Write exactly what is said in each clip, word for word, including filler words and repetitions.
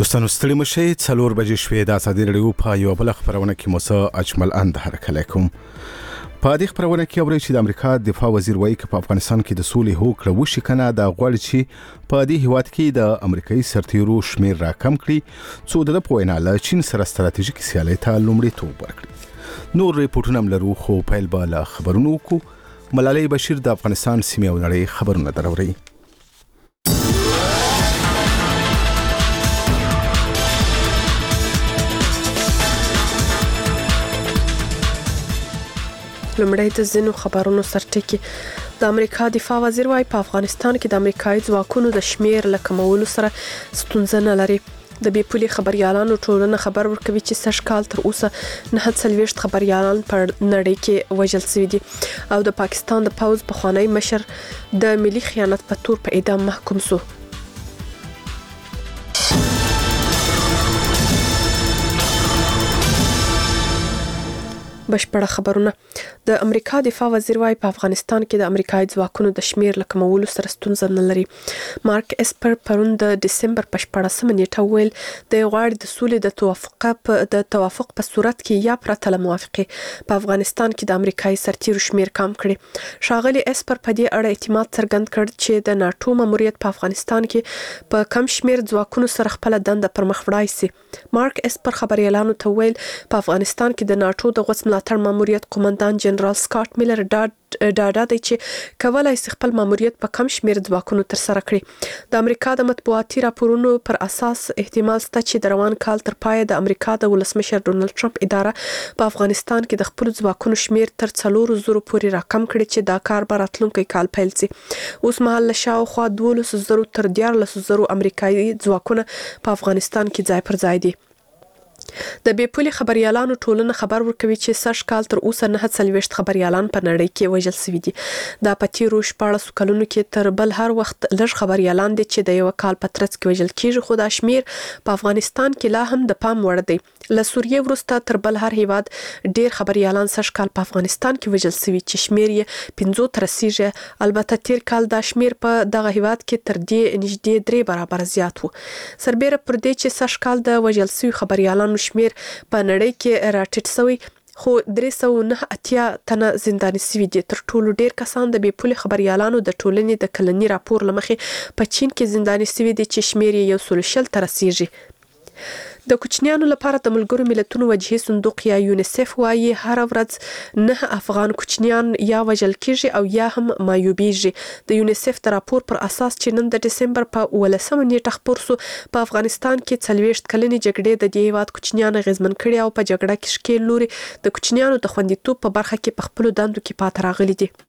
دوستانو ستړي مشئ، څلور بجې شوې. د ازادي راډیو په یوه بله خپرونه کې مو زه اجمل اند هرکلی کوم. په دې خپرونه کې اورئ چې د امریکا دفاع وزیر وایي که په افغانستان کې د سولې هوکړه وشي که نه، دا غواړي چې په دې هیواد کې د امریکایي سرتیرو شمېر راکم کړي څو د ده په وینا له چین سره ستراتیژیکې سیالۍ ته لومړیتوب ورکړي. نور ریپورټونه هم لرو، خو پیل به له خبرونو وکړو. ملالۍ بشیر د افغانستان سیمې او نړۍ خبرونه دراوړي. لمړی د ځینو خبرونو سرټکی. د امریکا دفاع وزیر وايي په افغانستان کې د امریکایي ځواکونو د شمیر له کمولو سره ستونزه نه لري. د بې پولي خبريالانو ټولنه خبر ورکوي چې سږ کال تر اوسه نه څلوېښت خبريالان په نړۍ کې وژل شوي دي او د پاکستان د پوځ پخوانی مشر د ملي خیانت په تور په اعدام محکوم شو. بشپړه خبرونه. د امریکا دفاع وزیر وايي په افغانستان کې د امریکایي ځواکونو د شمیر له کمولو سره ستونزه نه لري. مارک اسپر پرون د دسمبر په شپاړسمه نیټه ویل د غواړي د سولې د توافق په د توافق په صورت کې یا پرته له موافقه په افغانستان کې د امریکایي سرتیرو شمیر کم کړي. ښاغلي اسپر په دې اړه اعتماد څرګند کړ چې د ناتو ماموریت په افغانستان کې په کم شمیر ځواکونو سره خپل دنده پر مخ وړای شي. مارک اسپر خبريالانو ته ویل په افغانستان کې د ناتو د غوڅ ملاتړ ماموریت قومندان جنرال سکاټ میلر ډاډ ډاډه دی چې کولای شي خپل ماموریت په کم شمیر ځواکونو تر سره کړي. د امریکا د مطبوعاتي راپورونو پر اساس احتمال شته چې د روان کال تر پای د امریکا د ولسمشر ډونالد ټرمپ اداره په افغانستان کې د خپل ځواکونو شمیر تر څلور زره پورې راکم کړي چې دا کار به راتلونکي کال پیل شي. اوس مهال له شاوخوا دولس زره تر دیارلس زره امریکایي ځواکونه په افغانستان کې ځای پر ځای دي. د بې پولي خبريالانو ټولنه خبر ورکوي چې سږ کال تر اوسه نه څلوېښت خبريالان په نړۍ کې وژل شوي دي. دا په تیرو شپاړسو کلونو کې تر بل هر وخت لږ خبريالان دي چې د یو کال په ترڅ کې وژل کیږي، خو دا شمیر په افغانستان کې لا هم د پام وړ دی. له سوریې وروسته تر بل هر هیواد ډیر خبريالان سږ کال په افغانستان کې وژل شوي چې شمیر یې پنځو ته رسیږي. البته تیر کال دا شمیر په دغه هیواد کې تر دې نږدې درې برابر زیات و. سربېره پر دې چې سږ کال د وژل شوي خبريالانو شمیر په نړۍ کې راټیټ شوی، خو درې سوه نه اتیا تنه زنداني شوي دي. تر ټولو ډیر کسان د بې پولي خبريالانو د ټولنې د کلني راپور له مخې په چین کې زنداني شوي دي چې شمیر یې یو سل شل ته رسیږي. د کوچنیانو لپاره د ملګرو ملتونو وجهي صندوق یا یونیسف وايي هر ورځ نه افغان کوچنیان یا وژل کیږي او یا هم معیوبیږي. د یونیسف د راپور پر اساس چې نن د دسمبر په ولسمه نیټه خپور شو، په افغانستان کې څلوېښت کلنې جګړې د دې هیواد کوچنیان اغیزمن کړي او په جګړه کې ښکېل لوري د کوچنیانو د خوندیتوب په برخه کې په خپلو دندو کې پاتې راغلي دي.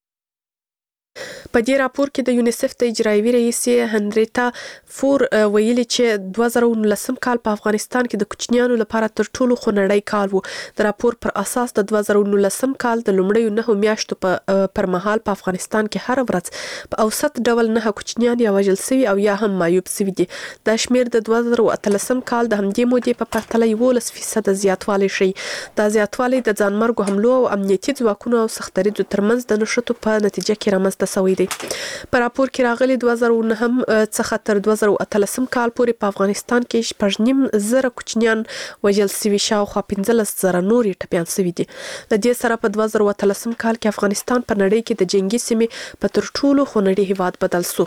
په دې راپور کې د یونیسف د اجرایوي رئیس هنریتا فور ویلي چې دوه زره نولسم کال په افغانستان کې د کوچنیانو لپاره تر ټولو خونړی کال و. د راپور پر اساس د دوه زره نولسم کال د لومړیو نهو میاشتو په پر مهال په افغانستان کې هر ورځ په اوسط ډول نه کوچنیان یا وژل شوي او یا هم معیوب شوي دي. دا شمیر د دوه زره اتلسم کال د همدې مودې په پرتله یولس فیصده زیاتوالی ښیي. دا زیاتوالی د ځانمرګو حملو او امنیتي ځواکونو او سختدریځو ترمنځ د نښتو په نتیجه کې رامنځته شوی دی. په راپور کې راغلي دوه زره نهم څخه تر دوه زره اتلسم کال پورې په افغانستان کې شپږ نیم زره کوچنیان وژل شوي، شاوخوا پنځلس زره نور یې ټپیان شوي دي. له دې سره په دوه زره اتلسم کال کې افغانستان په نړۍ کې د جنگي سیمې په تر ټولو خونړي هیواد بدل شو.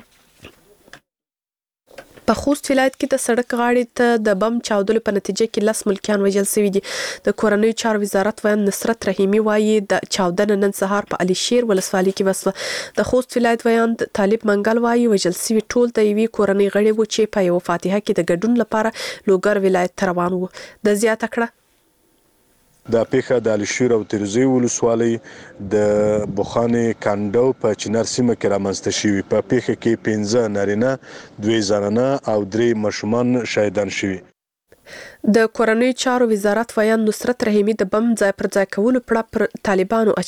په خوست ولایت کې د سړک غاړې ته د بم چاودلو په نتیجه کې لس ملکیان وژل شوي دي. د کورنیو چارو وزارت ویاند نصرت رحیمي وایي د چاودنه نن سهار په علي شیر ولسوالۍ کې وسوه. د خوست ولایت ویاند طالب منګل وایي وژل شوي ټول د یوې کورنۍ غړي وو چې په یوه فاتحه کې د ګډون لپاره لوګر ولایت ته روان وو. د زیاته کړه دا پیښه د علشیر او تیروزی ولسوالۍ د بخانې کانډو په چنار سیمه کې رامنځته شوي. په پیښه کې پنځه نارینه، دوی زنانه او درې ماشومان شهیدان شوي. د کورنیو چارو وزارت ویاند نصرت رحیمي د بم ځای پر ځای کولو پړه پر طالبانو اچوي.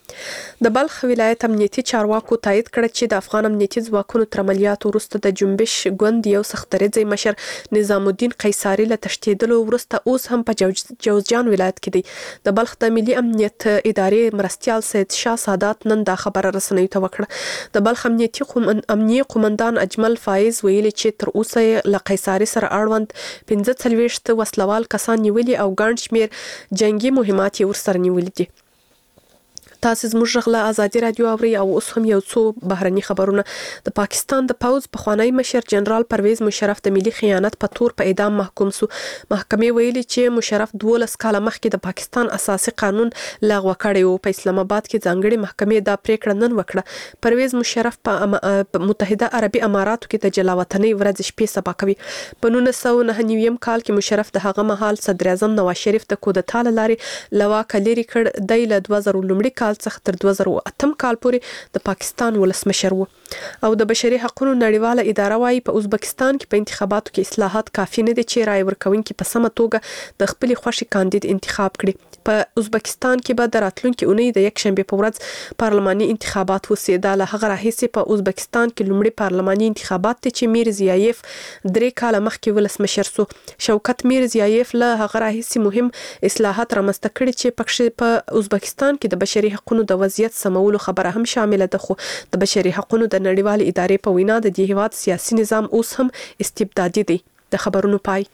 د بلخ ولایت امنیتي چارواکو تایید کړ چې د افغان امنیتي ځواکونو تر عملیاتو وروسته د جنبش ګوند یو سختدریځي مشر نظام الدین قیصاری له تښتېدلو وروسته اوس هم په جوزجان ولایت کې دی. د بلخ د ملي امنیت ادارې مرستیال سید شاه سادات نن دا خبره رسنیو ته وکړه. د بلخ امنیتي امنیي قومندان اجمل فایز ویلي چې تر اوسه له قیصاری سره اړوند پنځه څلوېښت وسلوال کسان نیولي او ګڼ شمېر جنگي مهمات یې ورسره نیولي دي. تاسو زموږ غږ له ازادي رادیو اورئ او اوس هم یو څو بهرني خبرونه. د پاکستان د پوځ پخوانی مشر جنرال پرویز مشرف د ملي خیانت په تور په اعدام محکوم سو. محکمې ویلي چې مشرف دولس کاله مخکې د پاکستان اساسي قانون لغوه کړی و. په اسلام آباد کې ځانګړي محکمې دا پریکړه نن وکړه. پرویز مشرف په متحده عربي اماراتو کې د جلاوطنۍ ورځ شپې سبا کوي. په نولس سوه نهه نوي کال کې مشرف د هغه مهال صدر اعظم نواز شریف د کودتا له لارې له واکه لرې کړ. دی له دوه زره لومړي کال څخه تر دوه زره اتم کال پورې د پاکستان ولسمشر و. او د بشري حقوقو نړیواله اداره وايي په ازبکستان کې په انتخاباتو کې اصلاحات کافي نه دي چې رای ورکوونکي په سمه توګه د خپل خوښي کاندید انتخاب کړي. په ازبکستان کې به د راتلونکي اونۍ د یک شنبه په ورځ پارلماني انتخابات وسي. دا له هغه راهیسې په ازبکستان کې لومړي پارلماني انتخابات دي چې میر زیایف درې کاله مخکې ولسمشر سو. شوکت میر زیایف له هغه راهیسې مهم اصلاحات رامنځته کړي چې پکې په ازبکستان کې د بشري حقوقو د وضعیت سمولو خبره هم شامل ده. خو د بشري حقوقو د نړیوالې ادارې په وینا د دې هیواد سیاسي نظام اوس هم استبدادي دی. د خبرونو پای.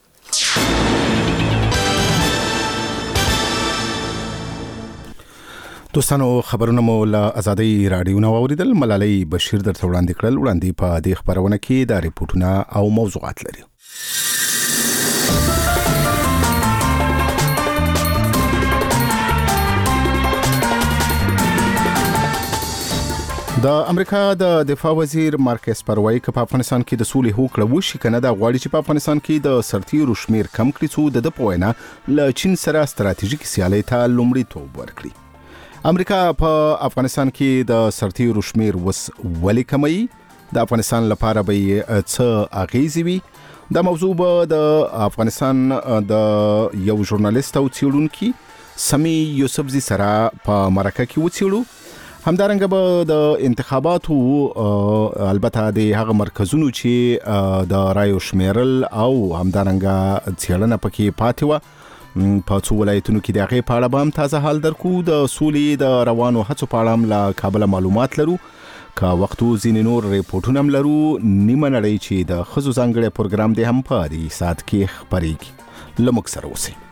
دوستانو خبرونه مو له ازادي رادیو نو اوریدل. ملالۍ بشیر درته وړاندې کړل. وړاندې په دې خبرونه کې د ریپورتونه او موضوعات لري. د امریکا د دفاع وزیر مارک اسپر وایي چې په افغانستان کې د سولې هوکړه وشي کنه دا غواړي چې په افغانستان کې د سرتیرو شمیر کم کړي څو د په وینا له چین سره ستراتیژیک سیالي ته لومړیتوب ورکړي. امریکا په افغانستان کې د سرتیرو شمیر وس ولې کموي؟ د افغانستان لپاره به څه اغیزې وي؟ دا موضوع به د افغانستان د یو ژورنالیست او څېړونکي سمی یوسفزي سره په مرکه کې وڅېړو. همدارنګه به د انتخاباتو البته د هغه مرکزونو چې د رایو شمیرل او همدارنګه څېړنه پکې پاتې وه په څو ولایتونو کې د هغې په اړه به هم تازه حال درکو. د سولې د روانو هڅو په اړه هم له کابله معلومات لرو. که وختو ځینې نور ریپورټونه هم لرو. نیمه نړۍ چې د ښځو ځانګړی پروګرام دی هم په دې ساعت کې خپرېږي. له موږ سره اوسئ.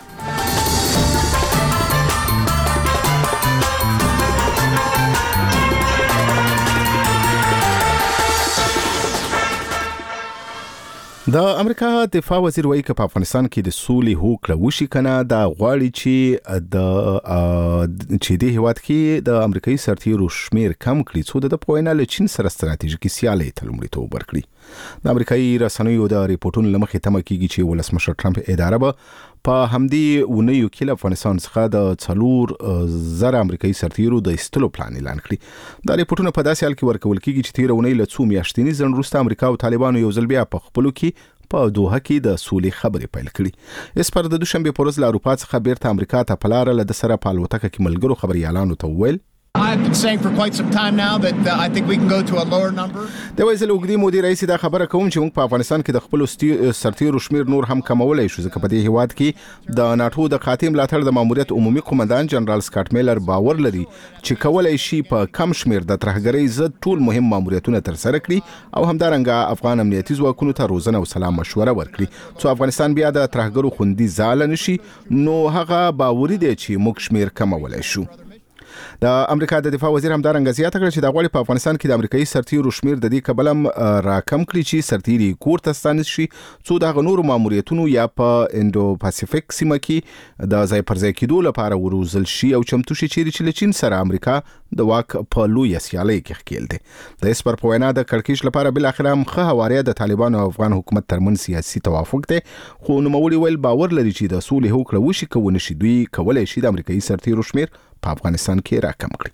د امریکا دفاع وزیر وایي چې په افغانستان کې د سولې هوکړه وشي کنه دا غواړي چې د چې د هیواد کې د امریکایي سرتیرو شمیر کم کړي څو د په وینا له چین سره ستراتیژیکي سیالي ته لومړیتوب ورکړي. د امریکایي رسنیو د ریپورتونو له مخې تمه کیږي چې ولسمشر ټرمپ اداره به په همدې اونیو کې له افغانستان څخه د څلور زره امریکایي سرتیرو د ایستلو پلان اعلان کړي. دا ریپورتونه په داسې حال کې ورکول کیږي چې تیر اونۍ له څو میاشتني ځنډ وروسته امریکا او طالبانو یو ځل بیا په خپلو کې په دوحه کې د سولې خبرې پیل کړي. اسپر د دوشنبه په ورځ له اروپا څخه بیرته امریکا ته په لاره له سره په الوتکه کې ملګرو خبريالانو ته وویل I've been saying for quite some time now that uh, I think we can go to a lower number. د وایزل وګړي مدیر رئیس دا خبره کوم چې موږ په افغانستان کې د خپل سرتیرو شمیر نور هم کمولای شو ځکه په دې هیواد کې د ناتو د خاتم ملاتړ د ماموریت عمومي قومندان جنرال سکاټ میلر باور لري چې کولای شي په کم شمیر د ترهګرۍ ضد ټول مهم ماموریتونه تر سره کړي او همدارنګه افغان امنیتي ځواکونو ته روزنه او سلام مشوره ورکړي څو افغانستان بیا د ترهګرو خوندي ځاله نشي. نو هغه باوري دی چې موږ شمیر کمولای شو. د امریکا د دفاع وزیر همدارنګه زیاته کړه چې د غوړي په افغانستان کې د امریکایي سرتیرو شمیر د دې کبلم راکم کړي چې سرتیري کور ته ستانه شي څو د غنورو ماموریتونو یا په انډو پاسفیک سیمه کې د ځای پر ځای کېدو لپاره وروزل شي او چمتو شي چې چین سره امریکا د واک په لوی سیالي کې ښکېل دي. د اسپر په وینا د کړکېچ لپاره بل اخر هم خه حواریه د طالبانو او افغان حکومت ترمن سیاسي توافق دی خو نوموړي ویل باور لري چې د سولې هوکړه وشي کوي نشي دوی کولای شي د امریکایي سرتیرو شمیر په افغانستان کې راکم کړي.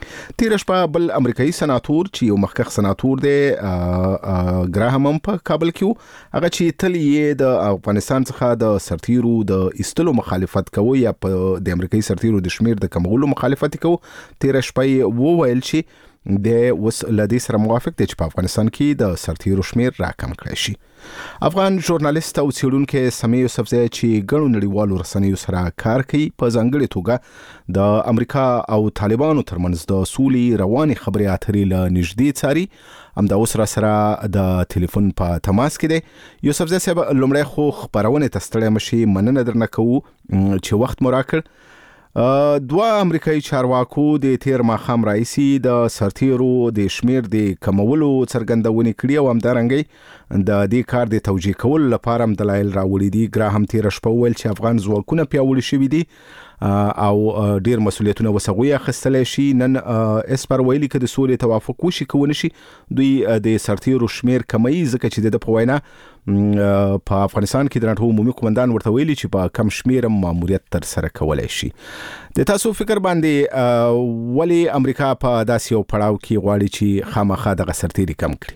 تیر شپه بل امریکایي سناتور چې یو مخکښ سناتور دی ګراهام هم په کابل کې هغه چې تل یې د افغانستان څخه د سرتیرو د ایستلو مخالفت کوي یا په د امریکایي سرتیرو د شمیر د کمولو مخالفت کوي، تیر شپه وویل چې د وس لدی سره موافق دی چې په افغانستان کې د سرتیرو شمیر راکم کړي شي. افغان ژورنالیست او څېړونکی سمیع یوسفزی چې ګڼو نړیوالو رسنیو سره کار کوي، په ځانګړې توګه د امریکا او طالبانو ترمنځ د سولې روانې خبرې اترې له نږدې څاري، همدا اوس را سره د ټلیفون په تماس کې دی. یوسفزی صاحب، لومړی خو خبرونې ته ستړی مشي، مننه درنه کوو چې وخت مو راکړ. دوه امریکایي چارواکو د تیر ماښام راهیسې د سرتیرو د شمیر د کمولو څرګندونې کړې او همدارنګه د دې کار د توجیه کولو لپاره هم دلایل راوړي دي. ګراهام تیره شپه وویل چې افغان ځواکونه پیاوړي شوي دي او ډیر مسؤلیتونه وسغوي اخیستلی شي. نن اسپر ویلي که د سولې توافق وشي که ونه شي، دوی د سرتیرو شمیر کموي، ځکه چې د په وینا په افغانستان کې د ناټو عمومي قومندان ورته ویلي چې په کم شمیر ماموریت تر سره کولی شي. د تاسو فکر باندې ولې امریکا په داسې یو پړاو کې غواړي چې خامخا دغه سرتیري کم کړي؟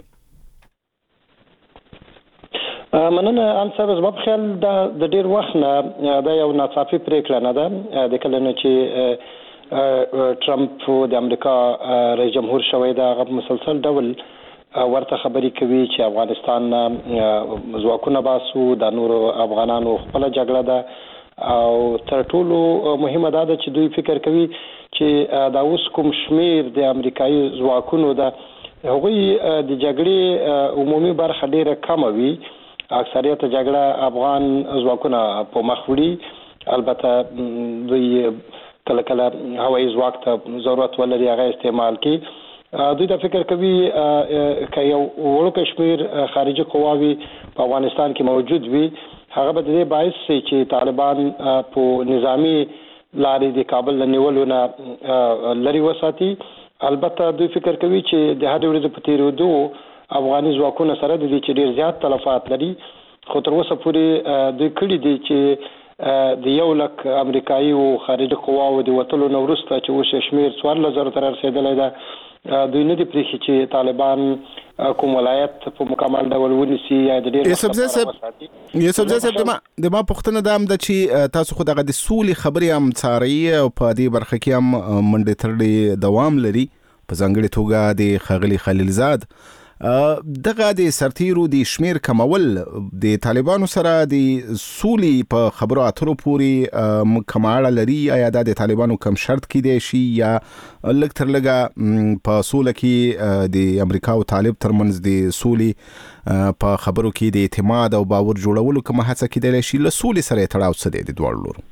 مننه ان صاحب، زما په خیال د ډیر وخت نه دا یو ناڅاپي پریکړه نه ده. د کله نه چې ټرمپ د امریکا رئیس جمهور شوی دی، هغه مسلسل ډول ورته خبرې کوي چې افغانستان ځواکونه باسو، د نورو افغانانو خپله جګړه ده، او تر ټولو مهمه دا ده چې دوی فکر کوي چې دا اوس کوم شمیر د امریکایي ځواکونو ده، هغوی د جګړې عمومي برخه ډیره کمه وي. اکثریت جګړه افغان ځواکونه په مخ وړي. البته دوی کله کله هوایي ځواک ته ضرورت ولري، هغه استعمال کوي. دوی دا فکر کوي که یو وړوکی شمیر خارجي قواوي په افغانستان کې موجود وي، هغه به د دې باعث شي چې طالبان په نظامی لارې د کابل له نیولو نه لرې وساتي. البته دوی فکر کوي چې د هرې ورځې په تېرېدو افغاني ځواکونه سره د دې چې ډېر زیات تلفات لري، خو تر اوسه پورې دوی کړي دي چې د یو لک امریکایي او خارجي قواو د وتلو نه وروسته چې اوس شمیر څوارلس زرو ته رسېدلی ده، دوی نه دي پرېښي چې طالبان کوم ولایت په مکمل ډول ونیسي یا د ډېر یوسفزی صاحب یوسفزی صاحب د ما پوښتنه دا هم ده چې تاسو خو دغه د سولې خبرې هم څارئ او په دې برخه کې هم منډې ترډې دوام لري، په ځانګړې توګه د ښاغلي خلیلزاد. دغه د سرتیرو د شمیر کمول د طالبانو سره د سولې په خبرو اترو پورې کوم اړه لري؟ آیا دا د طالبانو کم شرط کېدای شي یا لږ تر لږه په سوله کې د امریکا او طالب ترمنځ د سولې په خبرو کې د اعتماد او باور جوړولو کومه هڅه کېدای شي؟ له سولې سره تړاو څه دی د دواړو لورو؟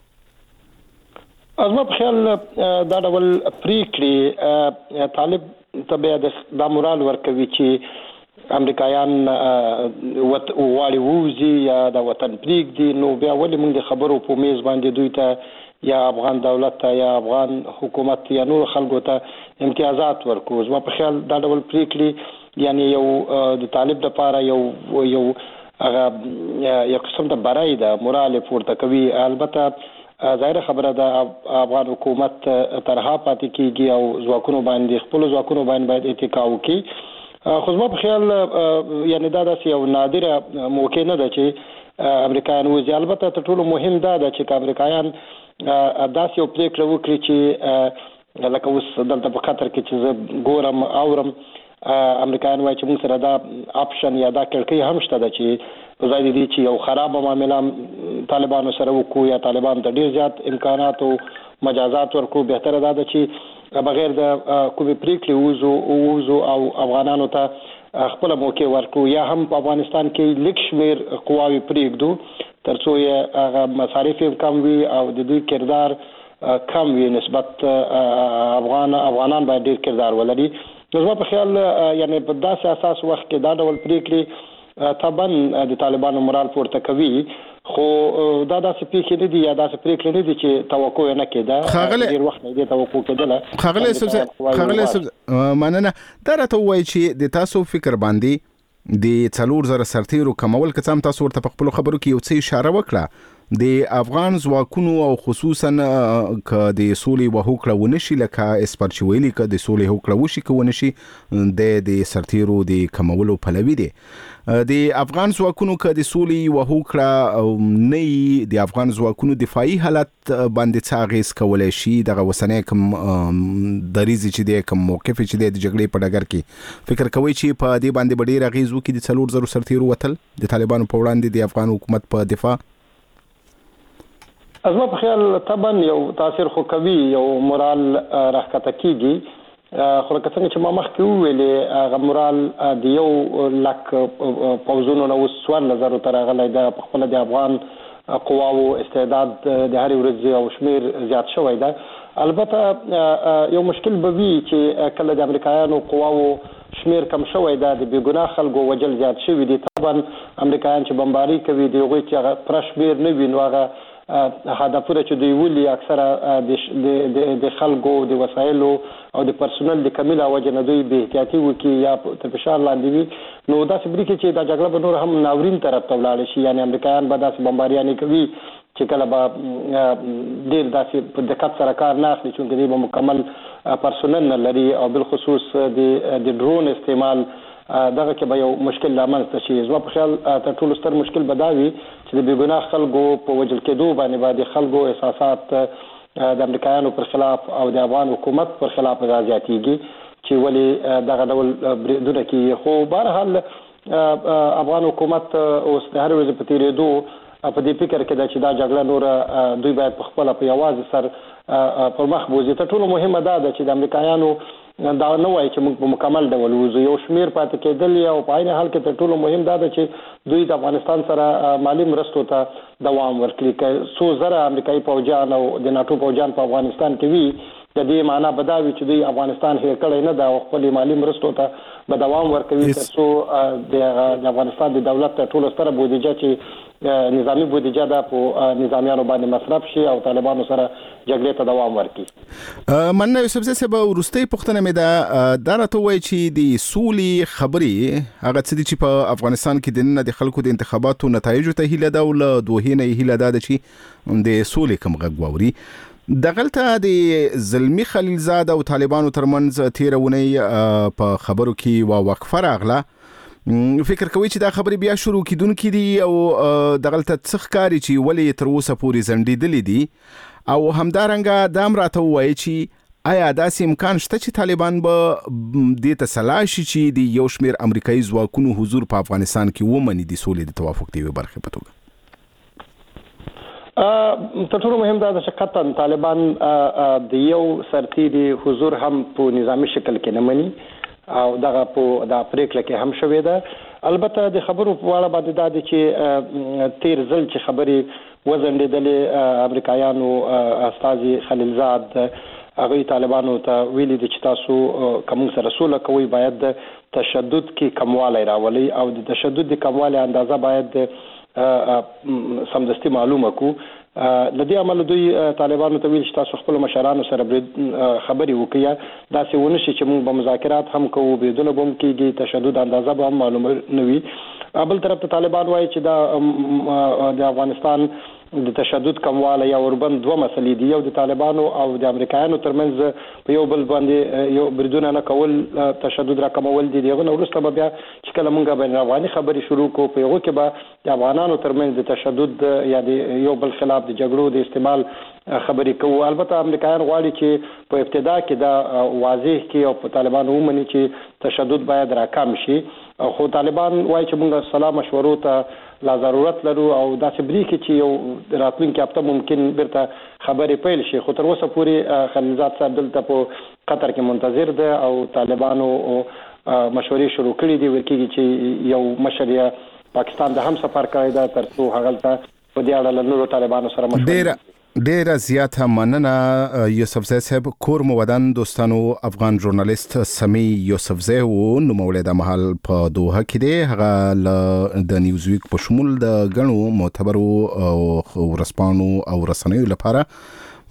زما په خیال دا ډول پریکړې طالب ته بیا دا مورال ورکوي چې امریکایان غواړي ووځي یا د وطن پرېږدي، نو بیا ولې موږ د خبرو په میز باندې دوی ته یا افغان دولت ته یا افغان حکومت یا نور خلکو ته امتیازات ورکو؟ زما په خیال دا ډول پریکړې یعنی یو د طالب لپاره یو یو هغه یو قسم د برای ده، مورال پورته کوي. البته ظاهره خبره ده افغان حکومت ترها پاتې کیږي او ځواکونو باندې خپل ځواکونو باندې باید اتکا وکړي، خو زما په خیال یعنی دا داسې یو نادره موقع نه ده چې امریکایان وځي. البته تر ټولو مهم دا ده چې امریکایان داسې یو پریکړه وکړي چې لکه اوس دلته په قطر کې چې زه ګورم اورم امریکایان وایي چې موږ سره دا اپشن یا دا کړکۍ هم شته ده چې په ځای دې چې یو خرابه معامله طالبانو سره وکړو یا طالبانو ته ډېر زیات امکانات او مجازات ورکړو، بهتره دا ده چې بغیر د کومې پریکړې ووځو ووځو او افغانانو ته خپله موقع ورکړو، یا هم په افغانستان کې لږ شمېر قواوې پرېږدو تر څو یې هغه مصارف یې کم وي او د دوی کردار کم وي نسبت افغان افغانان باید ډېر کردار ولري. نو زما په خیال یعنی په داسې اساس وخت کې دا ډول پریکړې طبعا د طالبانو مورال پورته کوي، خو دا داسې پیښې نه دي یا داسې پریکړې نه دي چې توقع نه کېده، ډېر وخت نه دی توقع کېدله. ښاغلی ښاغلی صاحب مننه. دا راته ووایي چې د تاسو فکر باندې د څلور زره سرتیرو کمول که څه هم تاسو ورته په خپلو خبرو کې یو څه اشاره وکړه، د افغان ځواکونو او خصوصا ک د سولې وهوکړه ونشي لکه اسپرچويلي ک د سولې هوکړه وشي ک ونشي د د سرتیرو د کمولو پلوي دي د افغان ځواکونو ک د سولې وهوکړه نه د افغان ځواکونو دفاعي حالت باندې څاغیس کولای شي دغه وسنې کم دریزي چې د کم موقف چې د جګړې په ډګر کې فکر کوي چې په دې باندې ډېر غیزو کې د څلور زرو سرتیرو وتل د طالبانو په وړاندې د افغان حکومت په دفاع ازما په خیال طبعا یو تاثیر خو کوي یو مورال راکته کیږي خو لکه څنګه چې ما مخکې ویلې هغه مورال د یو لک پوزونو نو سوال نظر تر غلې د خپل د افغان قواو استعداد د هر ورځ او شمیر زیات شوی دا البته یو مشکل به وي چې کله د امریکایانو قواو شمیر کم شوی دا د بیګناه خلکو وجل زیات شوی دي طبعا امریکایان چې بمباري کوي دی غوي چې پرشمیر نه ویني هغه هدفونه چې دوی ولي اکثره د د خلکو د وسایلو او د پرسونل د کمیله وجه نه دوی به احتیاطي وکي یا په فشار لاندې وي نو دا سبري کې چې دا جګړه به نور هم ناورین طرف ته ولاړ شي یعنی امریکایان به داسې بمباریانې کوي چې کله به ډېر داسې په دقت سره کار نه اخلي چې دوی به مکمل پرسونل نه لري او بالخصوص د د ډرون استعمال دغه کې به یو مشکل لامل شي زما په خیال تر ټولو ستر مشکل بداوي چې د بیګناه خلکو په وجل کېدو باندې باندې خلکو احساسات د امریکایانو پر خلاف او د افغان حکومت پر خلاف زیاتېږي چې ولې دغه ډول بریدونه کوي خو بهرحال افغان حکومت اوس د هر ورځې په تیرېدو په دې فکر کې دا چې دا جګړه نور دوی باید په خپل په یوازې سر پر مخ بوزي ته ټولو مهمه ده چې د امریکایانو دا نه وایي چې موږ په مکمل ډول وځو یو شمیر پاتې کېدل او په عین حال کې تر ټولو مهم دا ده چې دوی د افغانستان سره مالی مرستو ته دوام ورکړي که څو زره امریکایي پوځیان او د ناتو پوځیان په افغانستان کې وي د دې معنا بداوي چې دوی افغانستان هیر کړی نه دا خپل مالی مرستو ته به دوام ورکوي تر څو د افغانستان د دولت ته ټولو ستره بودیجه چې نظامی بودیجه دا په نظامیانو باندې مصرف شي او طالبانو سره جګړې ته دوام ورکړي مننه یوسف زه به ورستۍ پوښتنه مې دا دا راته وایي چې د سولې خبرې هغه څه چې په افغانستان کې د نن د خلکو د انتخاباتو نتایجو ته هیله ده او له دوه نه هیله ده چې د سولې کوم غږ واوري دغلته د زلمی خلیلزاد او طالبانو ترمنځ تیرونی په خبرو کې وا وقفه راغله فکر کوي چې دا خبرې بیا شروع کیدونکې دي او دغلته څخ کاری چې ولې تر اوسه پورې زندیدلې دي او همدارنګه دام راته وایي چې آیا داسې امکان شته چې طالبان به دې ته سلا شي چې د یو شمیر امریکایي ځواکونو حضور په افغانستان کې ومني د سولې د توافق دی برخه په توګه تر ټولو مهم دا چې قطعا طالبان د یو سرتیري حضور هم په نظامی شکل کې نه مني او دغه په د پریکړه کې هم شوې ده البته د خبرو په اړه باندې دا چې تیر ځل چې خبرې وزندېدلې امریکایانو استاذي خلیلزاد هغه طالبانو ته ویلي دي چې تاسو کوم سره سوله کوي باید تشدد کې کموالی راولي او د تشدد د کموالی اندازه باید سمدستي معلومه کو لدی عمل دوی طالبانو ته ویل چې تاسو خپل مشرانو سره خبري وکړئ دا څه ونه شي چې موږ په مذاکرات هم کوو بيدونه بم کېږي تشدد اندازه به معلومه نوي بل طرف ته طالبان وایي چې دا د افغانستان د تشدد کمواله یا اوربند دوه مسلې دي یو د طالبانو او د امریکایانو ترمنځ په یو بل باندې یو بریدونه نه کول تشدد را کمول دي دغه وروسته به بیا چې کله موږ بین افغاني خبري شروع کو په یو کې به د افغانانو ترمنځ د تشدد یا د یو بل خلاف د جګړو د استعمال خبري کوو البته امریکایان غواړي چې په ابتدا کې دا واضح کې او په طالبانو ومني چې تشدد باید راکم شي خو طالبان وایي چې موږ سلام مشورو ته لا ضرورت لرو او دا سبري کې چې یو راتلونکي هفته ممکن بیرته خبرې پیل شي خو تر اوسه پورې خلیلزاد صاحب دلته په قطر کې منتظر ده او طالبانو مشورې شروع کړې دي ورکیږي چې یو مشر یې پاکستان د هم سفر کړی ده تر څو هغه ته په دې اړه له نورو طالبانو سره مشورې ډیره زیاته مننه یوسفزی صاحب کور مو ودان دوستانو افغان ژورنالیست سمی یوسفزی و نو مولد محل په دوحه کې دی هغه د نیوزویک په شمول د غنو معتبرو او ورسپانو او رسنیو لپاره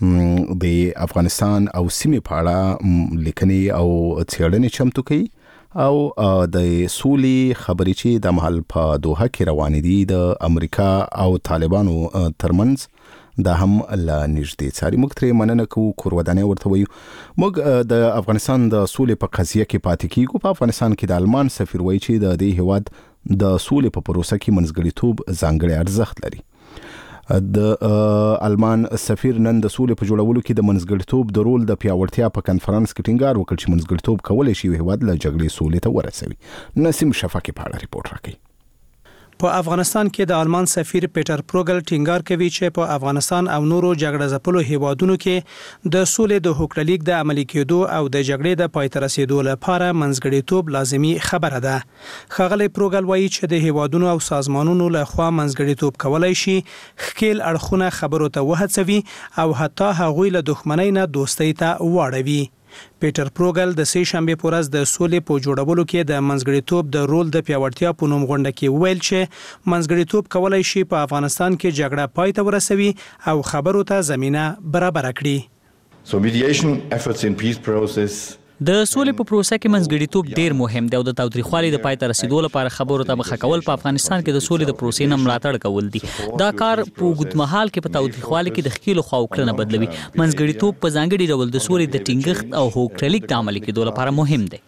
د افغانستان او سیمې په اړه لیکنې او څېړنې چمتو کوي او د سولې خبرې چې د محل په دوحه کې روانې دي د امریکا او طالبانو ترمنځ دا هم لا نږدې څاري. موږ ترې مننه کوو، کورودانې ورته وایو. موږ د افغانستان د سولې په قضیه کې پاتې کیږو. په افغانستان کې د آلمان سفیر وایي چې د دې هیواد د سولې په پروسه کې منځګړیتوب ځانګړی ارزښت لري. د آلمان سفیر نن د سولې په جوړولو کې د منځګړیتوب د رول د پیاوړتیا په کنفرانس کې ټینګار وکړ چې منځګړیتوب کولای شي هیواد له جګړې سولې ته ورسوي. نسیم شفاقي په اړه ریپورت راکړي. په افغانستان کې د آلمان سفیر پیټر پروګل ټینګار کوي چې په افغانستان او نورو جګړه ځپلو هیوادونو کې د سولې د هوکړلیک د عملي کېدو او د جګړې د پای ته رسیدو لپاره منځګړیتوب لازمي خبره ده. ښاغلی پروګل وایي چې د هیوادونو او سازمانونو له خوا منځګړیتوب کولای شي ښکیل اړخونه خبرو ته وهڅوي او حتی هغوی له دښمنۍ نه دوستۍ ته واړوي. پیټر پروګل د سې شنبې په ورځ د سولې په جوړولو کې د منځګړیتوب د رول د پیاوړتیا په نوم غونډه کې وویل چې منځګړیتوب کولای شي په افغانستان کې جګړه پای ته ورسوي او خبرو ته زمينه برابر کړي. So mediation efforts in peace process د سولې په پروسه کې منځګړیتوب ډیر مهم دی او د تاوتریخوالي د پای ته رسیدو لپاره خبرو ته مخه کول په افغانستان کې د سولې د پروسې نه ملاتړ کول دي. دا کار په اوږدمهال کې په تاوتریخوالي کې د ښکیلو خواو کړنه بدلوي. منځګړیتوب په ځانګړي ډول د سولې د ټینګښت او هوکړلیک د عملي کېدو لپاره مهم دی.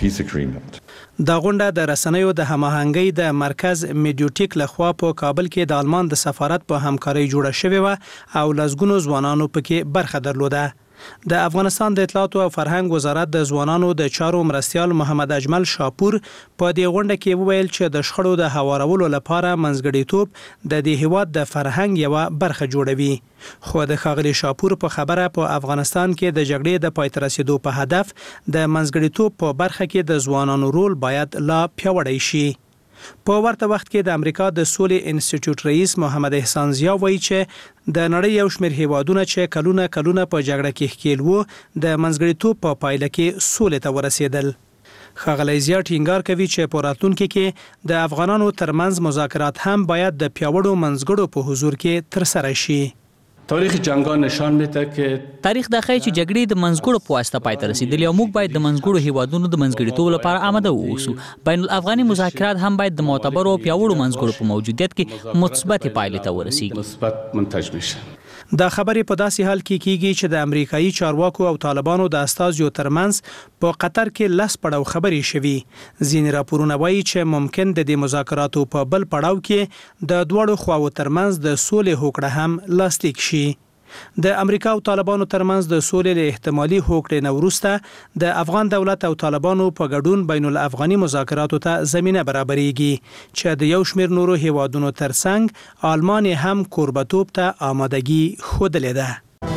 دا غونډه د رسنیو د هماهنګۍ د مرکز میډیوټیک لخوا په کابل کې د آلمان د سفارت په همکارۍ جوړه شوې و او لسګونو ځوانانو پکې برخه درلوده. د افغانستان د اطلاعات او فرهنګ وزارت د ځوانانو د چارو مرستیال محمد اجمل شاپور په دې غونډه کې وویل چې د شخړو د هوارولو لپاره منځګړیتوب د دې هیواد د فرهنګ یوه برخه جوړوي. خو د ښاغلي شاپور په خبره په افغانستان کې د جګړې د پای ته رسیدو په هدف د منځګړیتوب په برخه کې د ځوانانو رول باید لا پیاوړی شي. په ورته وخت کې د امریکا د سولې انسټیټیوټ رئیس محمد احسان ضیا وایي چې د نړۍ یو شمېر هیوادونه چې کلونه کلونه په جګړه کې ښکیل وو د منځګړیتوب په پایله کې سولې ته ورسېدل. ښاغلی ضیا ټینګار کوي چې په راتلونکي کې د افغانانو ترمنځ مذاکرات هم باید د پیاوړو منځګړو په حضور کې ترسره شي. تاریخ جنگ‌ها نشان میده که تاریخ دا ښیي چې جګړې د منځګړو په واسطه پای ته رسیدلې او موږ باید د منځګړو هیوادونو د منځګړیتوب لپاره آماده واوسو. بین الافغاني مذاکرات هم باید د معتبرو او پیاوړو منځګړو په موجودیت کې مثبت پایلې ته ورسیږي. مثبت منتج میشه. دا خبرې په داسې حال کې کیږي چې د امریکایي چارواکو او طالبانو د استازیو ترمنځ په قطر کې لس پړاو خبرې شوي. ځینې راپورونه وایي چې ممکن د دې مذاکراتو په بل پړاو کې د دواړو خواو ترمنځ د سولې هوکړه هم لاسلیک شي. د امریکا او طالبانو ترمنځ د سولې له احتمالي هوکړې نه وروسته د افغان دولت او طالبانو په ګډون بین الافغاني مذاکراتو ته زمینه برابرېږي چې د یو شمېر نورو هیوادونو ترڅنګ آلمان هم کوربتوب ته آمادګي ښودلې ده.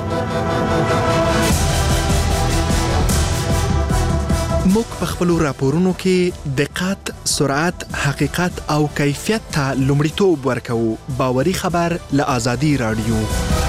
موږ په خپلو راپورونو کې دقت، سرعت، حقیقت او کیفیت ته لومړیتوب ورکوو. باوري خبر له آزادي رادیو.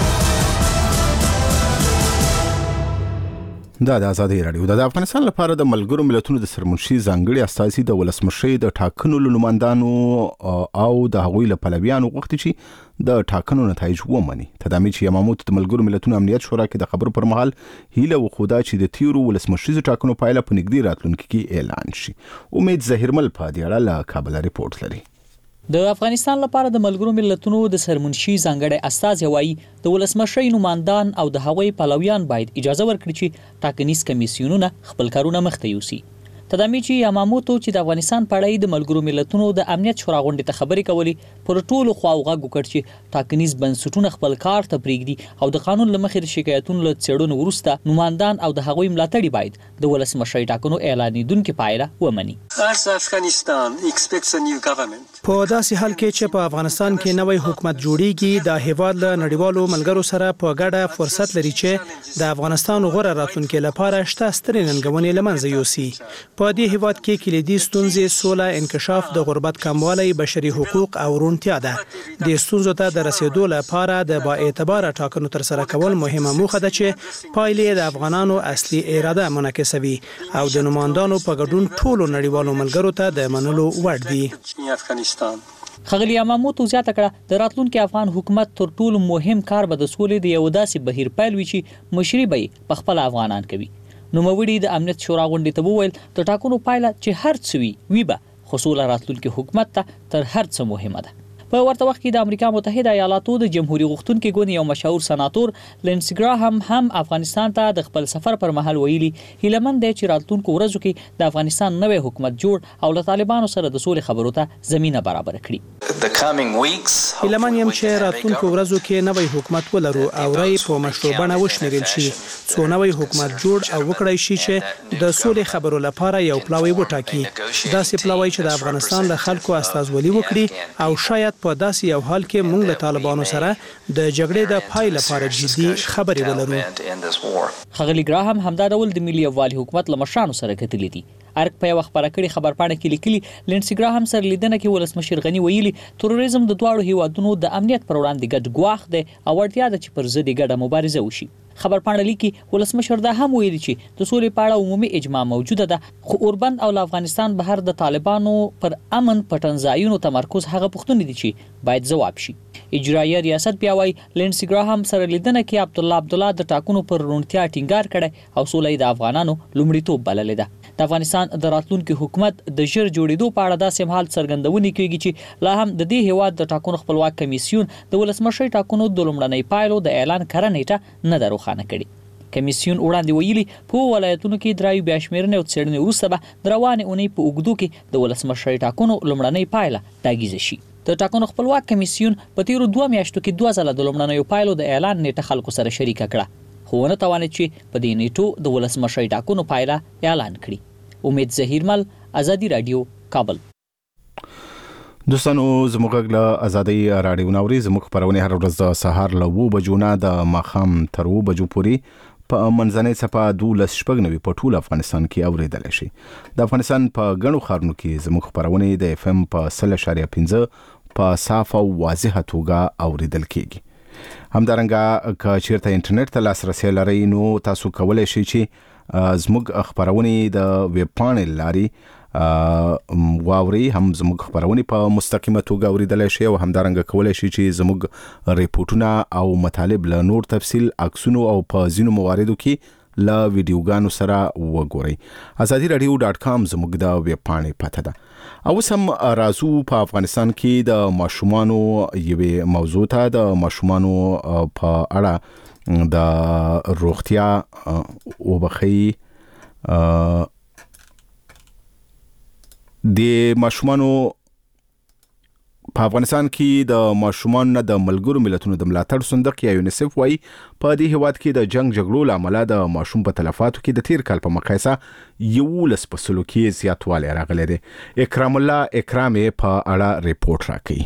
دا د آزادۍ راډیو د افغانستان لپاره د ملګرو ملتونو د سرمنشي ځانګړي استازي د ولسمشرۍ د ټاکنو نمائندانو او د هغوی له پلویانو غوښتي چې د ټاکنو نتایج ومني. تدامي چې یماموت د ملګرو ملتونو امنیت شورا کې د خبرو پر مهال هیله وخوده چې د تیرو ولسمشریزو ټاکنو پایله په نږدې راتلونکي کې اعلان شي. امید ظهیرمل په دې اړه له کابل ریپورت لري. د افغانستان لپاره د ملګرو ملتونو د سرمنشي ځانګړي استازي وایي د ولسمشرۍ نمائندان او د هغوی پلویان باید اجازه ورکړي چې ټاکنیز کمیسیونونه خپل کارونه مخته یوسي. تدامي چې یاماموتو چې د افغانستان په اړه د ملګرو ملتونو د امنیت شورا غونډې ته خبرې کولې پر ټولو خواو غږ وکړ چې ټاکنیز بنسټونه خپل کار ته پرېږدي او د قانون له مخې د شکایتونو له څېړنو وروسته نمائندان او د هغوی ملاتړي باید د ولسمشرۍ ټاکنو اعلانېدونکې پایله ومني. په داسې حال کې چې په افغانستان کې نوی حکومت جوړیږي، د هیواد له نړیوالو ملګرو سره په ګډه فرصت لري چې د افغانستان غوره راتلونکي لپاره شته سترې ننګونې له منځه یوسي. په دې هیواد کې کلیدي ستونزې سوله، انکشاف، د غربت کموالی، بشري حقوق او روڼتیا ده. د ستونزو ته د رسیدو لپاره د با اعتباره ټاکنو ترسره کول مهمه موخه ده چې پایلې د افغانانو اصلي اراده منعکسوي او د نمائندانو په ګډون ټولو نړیوالو ملګرو ته د منلو وړ دي. ښاغلي یاماموتو زیاته کړه د راتلونکي افغان حکومت تر ټولو مهم کار به د سولې د یو داسې بهیر پیل وي چې مشري به یې په خپله افغانان کوي. نوموړي د امنیت شورا غونډې ته وویل د ټاکنو پایله چې هر څه وي وي به خو سوله راتلونکي حکومت ته تر هر څه مهمه ده. په ورته وخت کې د امریکا متحده ایالاتو د جمهوریت غوښتونکي ګوند یو مشهور سناتور لینسي ګراهام هم افغانستان ته د خپل سفر پر مهال ویلي هیلمن دی چې راتلونکو ورځو کې د افغانستان نوې حکومت جوړ او له طالبانو سره د سولې خبرو ته زمينه برابر کړي. هیلمن یم چې راتلونکو ورځو کې نوې حکومت ولرو او رای په مشروع بڼه وشمیرل شي څو نوې حکومت جوړ او وکړای شي چې د سولې خبرو لپاره یو پلاوی وټاکي داسې پلاوی چې د افغانستان له خلکو استازولي وکړي او شاید په داسې یو حال کې موږ له طالبانو سره د جګړې د پای لپاره جدي خبرې ولرو. ښاغلي ګراهام همدا ډول د ملي یووالي حکومت له مشرانو سره کتلي دي. ارګ په یو خبره کړي خبرپاڼه کې لیکلي لینسي ګراهام سره لیدنه کې ولسمشر غني ویلي تروریزم د دواړو هیوادونو د امنیت پر وړاندې ګډ ګواښ دی او اړتیا ده چې پر ضد یې ګډه مبارزه وشي. خبرپاڼه لیکي ولسمشر دا هم ویلي چې د سولې په اړه عمومي اجماع موجوده ده خو اوربند او افغانستان بهر د طالبانو پر امن پټنځایونو تمرکز هغه پوښتنې دي چې باید ځواب شي. اجرایي ریاست بیا وايي لینسي ګراهام سره لیدنه کې عبدالله عبدالله د ټاکنو پر روڼتیا ټینګار کړي او سولې د افغانانو لومړیتوب بللې ده. د افغانستان د راتلونکي حکومت د ژر جوړېدو په اړه داسې حال څرګندونې کیږي چې لا هم د دې هیواد د ټاکنو خپلواک کمیسیون د ولسمشر ټاکنو د لومړنۍ پایلو د اعلان کړه نیټه نه ده روښانه کړې. کمیسیون وړاندې ویلي په ولایتونو کې درایو بیا شمېرنې او څېړنې وروسته به د روانې اونۍ په اوږدو کې د ولسمشر ټاکنو لومړنۍ پایله ډاګیزه شي. د ټاکنو خپلواک کمیسیون په تیرو دوه میاشتو کې دوه ځله د لومړنیو پایلو د اعلان نیټه خلکو سره شریکه کړه خو ونه توانید چې په دې نیټو د ولسمشر ټاکنو پایله اعلان کړي. امید ظهیرمل ازادي رادیو کابل. دوستانو زموږ له ازادي رادیو نوري زموږ خبرونه هر ورځ د سهار له وو بجو نه د ماخام تر وو بجو پورې په منځنۍ صفه دولس شپږ نوي په ټول افغانستان کې اوریدل شي. د افغانستان په ګڼو ښارونو کې زموږ خبرونه د اف ام په سل اشاریه پنځه په صاف او واضحه توګه اوریدل کیږي. همدارنګه که چیرته انټرنیټ ته لاسرسي لرئ نو تاسو کولی شئ چې زموږ خبرونه د ویب پاڼې لاري واوري هم زموږ خبرونه په مستقیمه توګه اوریدل شي او همدارنګه کولی شي چې زموږ ریپورتونه او مطالب له نور تفصیل عکسونو او په ځینو مواردو کې له ویډیوګانو سره وګورئ. ازادي رادیو ډاټ کام زموږ د ویب پاڼې پته ده. او سم رازو په افغانستان کې د ماشومانو یوې موضوع ته د ماشومانو په اړه د روغتیا وبخي د ماشومانو په افغانستان کې د ماشومانو د ملګرو ملتونو د ملاتړ صندوق یا یونیسف وايي په دې هیواد کې د جنگ جګړو لامل د ماشوم په تلفاتو کې د تیر کال په مقایسه یولس پسلو کې زیاتوالی راغلی دی. اکرام الله اکرامي په اړه ریپورت راکړي.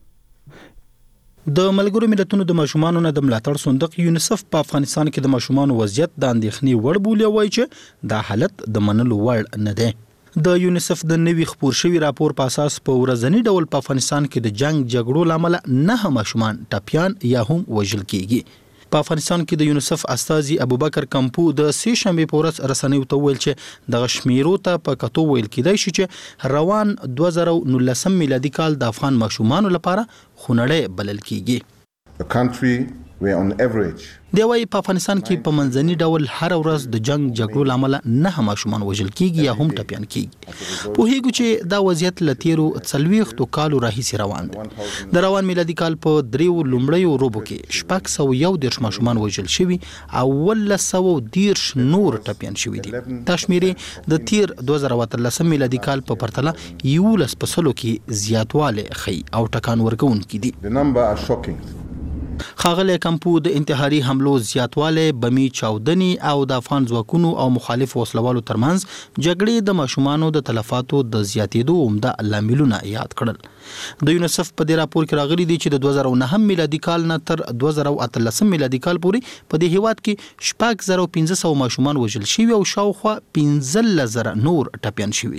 د ملګرو ملتونو د ماشومانو نه د ملاتړ صندوق یونیسف په افغانستان کې د ماشومانو وضعیت د اندېښنې وړ بولي وایي چې دا حالت د منلو وړ نه دی. د یونیسف د نوي خپور شوی راپور په اساس په ورځنی ډول په افغانستان کې د جنگ جګړو لامل نه ماشومان ټاپیان یا هم وژل کیږي. په افغانستان کې د یونیسف استاذي ابوبکر کمپو د سې شنبه په ورځ رسنیو ته ویل چې د شمیرو ته په کتو ویل کېدای شي چې روان دوه زره نولس میلادي کال د افغان ماشومان لپاره خونړی بلل کیږي. The country where on average دی وايي په افغانستان کې په منځني ډول هر ورځ د جنگ جګړو لامل نه ماشومان وژل کیږي یا هم ټپيان کیږي. په هیڅ چې دا وضعیت لتیرو څلويختو کالو راهیسې روان دی. د روان میلادي کال په دریو لومړیو روبو کې شپږ سوه یو دېرش ماشومان وژل شوي او ولس سوه دېرش نور ټپيان شوي دي. دا شمیرې د تیر دوه زره اتلسم میلادي کال په پرتله یولس په سلو کې زیاتوالی ښیي او ټکان ورکوونکي دي. The number are shocking. خاغلی کمپو د انتحاري حملو زیاتوالی، بمي چاودنې او د افغان ځواکونو او مخالف وسلوالو ترمنځ جګړې د ماشومانو د تلفاتو د زیاتېدو عمده لاملونه یاد کړل. د یونیسف په دې راپور کې راغلي دي چې د دوه زره نهم میلادي کال نه تر دوه زره اتلسم میلادي کال پورې په دې هیواد کې شپږ زره پنځه سوه ماشومان وژل شوي او شاوخوا پنځلس زره نور ټپیان شوي دي.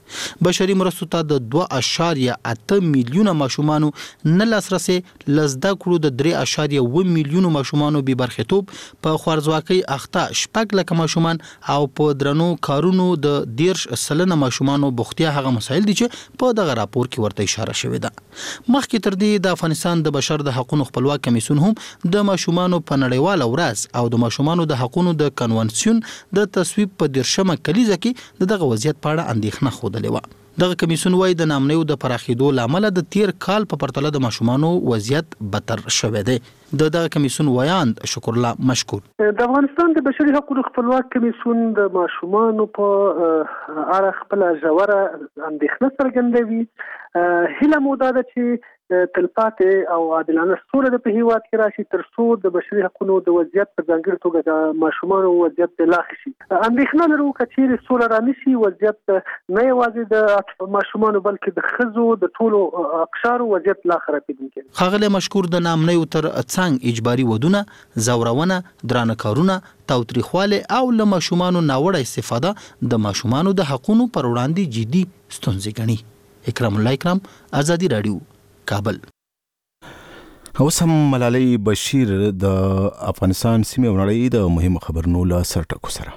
بشري مرستو ته د دوه اشاریه اته میلیونه ماشومانو نه لاسرسي لزده کړو د درې اشاریه اوه میلیونه ماشومانو بې برخیتوب په خوارځواکۍ اخته شپږ لکه ماشومان او په درنو کارونو د دیرش سلنه ماشومانو بوختیا هغه مسایل دي چې په دغه راپور کې ورته اشاره شوې ده. مخکې تر دې د افغانستان د بشر د حقوقو خپلواک کمیسیون هم د ماشومانو په نړیواله ورځ او د ماشومانو د حقوقو د کنونسیون د تصویب په دیرشمه کلیزه کې دغه وضعیت په اړه اندېښنه خوده دغه کمیسیون وايي د نامنیو د پراخېدو لامل د تیر کال په پرتله د ماشومانو وضعیت بدتر شوی دی. د دغه کمیسیون ویاند شکر الله مشکور. د افغانستان د بشري حقوقو خپلواک کمیسیون د ماشومانو په اړه خپل ژوره اندېښنه څرګندوي. هیله مو دا ده چې تلپاتې او عادلانه سوله په هیواد کې راشي تر څو د بشري حقوقو د وضعیت په ځانګړي توګه د ماشومانو وضعیت د لا ښه شي. اندېښنه لرو که چیرې سوله رانشي وضعیت نه یوازې د ماشومانو بلکې د ښځو د ټولو اقشارو وضعیت لا خرابېدونکی. ښاغلی مشکور د نامنیو تر څنګ اجباري ودونه، زورونه، درانه کارونه، تاوتریخواله او له ماشومانو ناوړه استفاده د ماشومانو د حقوقو پر وړاندې جدي ستونزې ګڼي. اکرام الله اکرام، آزادی رادیو، کابل. اوس هم ملالۍ بشیر د افغانستان سیمې او نړۍ د مهمو خبرونو له سرټکو سره.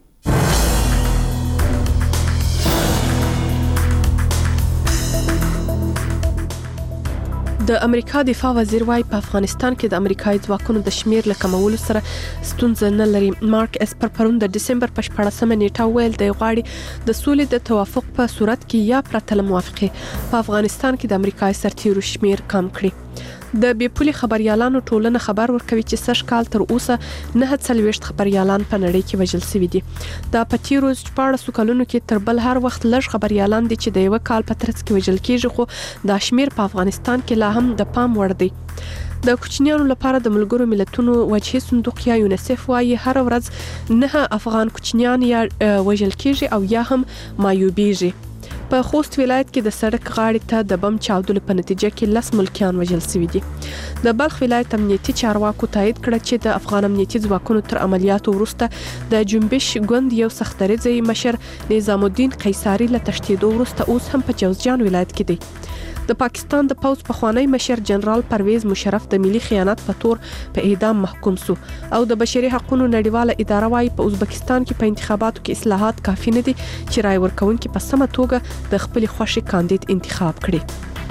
د امریکا دفاع وزیر وايي په افغانستان کې د امریکایي ځواکونو د شمیر له کمولو سره ستونزه نه لري. مارک اسپر پرون د ډسمبر په شپاړسمه نیټه ویل دی غواړي د سولې د توافق په صورت کې یا پرته له موافقې په افغانستان کې د امریکایي سرتیرو شمیر کم کړي. د بیپولي خبريالانو ټولنه خبر ورکوي چې سږ کال تر اوسه نه څلوېښت خبريالان په نړۍ کې وژل شوي دي. دا په تیرو شپاړسو کلونو کې تر بل هر وخت لږ خبريالان دي چې د یو کال په ترڅ کې وژل کیږي، خو دا شمیر په افغانستان کې لا هم د پام وړ دی. د کوچنیانو لپاره د ملګرو ملتونو وجهي صندوق یا یونیسف وايي هر ورځ نه افغان کوچنیان یا وژل کیږي او یا هم مایوبیږي. په خوست ولایت کې د سړک غاړې ته د بم چاودلو په نتیجه کې لس ملکیان وژل شوي دي. د بلخ ولایت امنیتي چارواکو تایید کړه چې د افغان امنیتي ځواکونو تر عملیاتو وروسته د جنبش ګوند یو سختدریځي مشر نظام الدین قیصاري له تښتېدو وروسته اوس هم په جوزجان ولایت کې دی. د پاکستان د پوځ پخوانی مشر جنرال پرویز مشرف د ملي خیانت په تور په اعدام محکوم سو او د بشري حقوقو نړیواله اداره وايي په ازبکستان کې په انتخاباتو کې اصلاحات کافي نه دي چې رای ورکونکي په سمه توګه د خپل خوښي کاندید انتخاب کړي.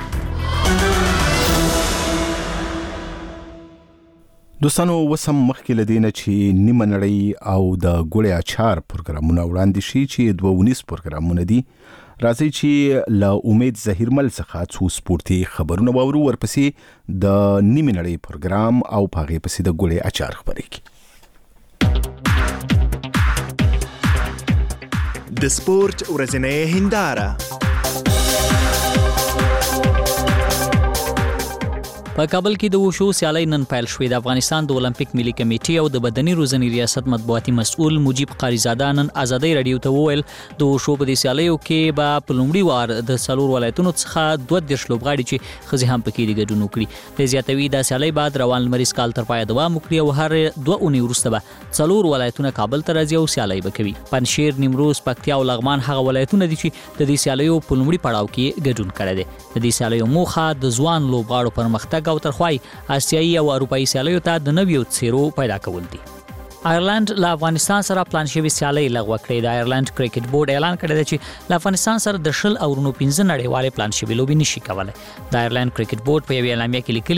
دوستانو وسم مخکې لدینه چې نیمه نړۍ او د ګوړې اچار پروګرامونه وړاندې شي چې دوه ونیس پروګرامونه دي. راځي چې له امید زهیرمل څخه څو سپورتي خبرونه واورو، ورپسې د نیمه نړۍ پروګرام او پاغې پسې د ګوړې اچار خبرې کی. د سپورت ورځنۍ هنداره. په کابل کې د وشو سیالي نن پیل شوې. د افغانستان د اولمپیک ملي کمیټې او د بدني روزنې ریاست مطبوعاتي مسؤل مجيب قاریزاده نن آزادۍ رادیو ته وویل د وشو په دې سیالیو کې به په لومړي وار د څلور ولایتونو څخه دوه دېرش لوبغاړي چې ښځې هم پکې دي ګډون وکړي. د زیاتوي د سیالۍ بعد روان لمریز کال تر پایه دوام وکړي او هر دوه اونۍ وروسته به څلور ولایتونه کابل ته راځي او سیالۍ به کوي. پنجشیر، نیمروز، پکتیا او لغمان هغه ولایتونه دي چې د دې سیالیو په لومړي پړاو کې ګډون کړی دی. د دې سیالیو موخه د ځوان لوبغاړو پرمختګ او ترخوای آسیایي او اروپایي سیالیو ته د نویو څیرو پیدا کول دي. آیرلند له افغانستان سره پلان شوی سیالي لغوه کړې. د آیرلند کرکټ بورډ اعلان کړی دی چې له افغانستان سره د شل او نو پنځه نړیوالې پلان شوی لوبې نشي کولای. د آیرلند کرکټ بورډ په یوه اعلامیه کې لیکلي